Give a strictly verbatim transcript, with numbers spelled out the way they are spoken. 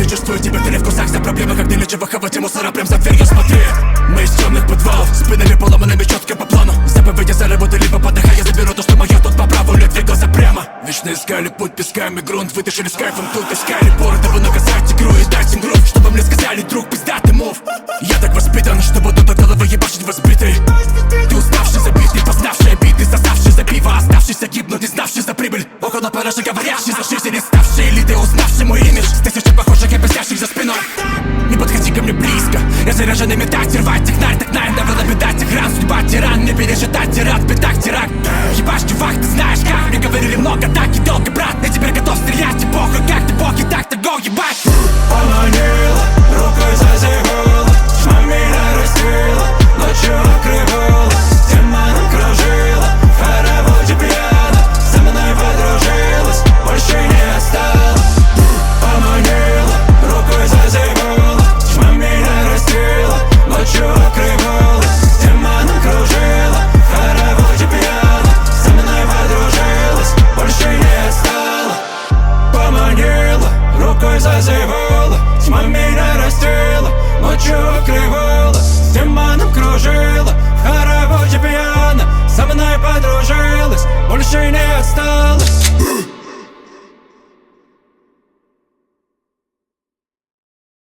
чувствую тебя, ты не в курсах за проблемы, как дымичего хавати мусора прям за дверью, смотри. Мы из темных подвалов, спинами поломанными четко по плану. Заповеди за работу, либо подыхая, заберу то, что мое тут по праву, лет двигался прямо. Вечно искали путь песками, грунт вытащили с кайфом, тут искали поры, дабы наказать игру и дать им грув, чтобы мне сказали, друг, пиздатый мув. Я так воспитан, что буду до головы ебашить возбитый. Ты уставший, забитый, познавший обиды, сосавший за пиво, оставшийся гибнуть и знавший за прибыль. Около параши говорящий за жизнь, не ставший элитой, узнавший мой имидж. С тысячи похожих и блестящих за спиной. Не подходи ко мне близко, я заряженный метать, рвать технарь, так наверное, беда тех ран. Судьба тиран, не пересчитать тират, пятак, теракт. Ебашь, чувак, ты знаешь как, мне говорили много, так и долго, брат. Я теперь готов стрелять, и похуй, как ты бог, и так-то го, ебать. Поманила, рукой зазевала, тьма меня растила, ночью окрывала, туманом кружила, в хороводе пьяна, со мной подружилась, больше не осталась. Поманила, рукой зазевала, тьма меня растила, ночью окрывала, туманом кружила, в хороводе пьяна, со мной подружилась, больше не осталась. Поманила, рукой зазевала, тьма меня растила, ночью окрывала, туманом кружила, в хороводе пьяна, со мной подружилась, больше не осталась.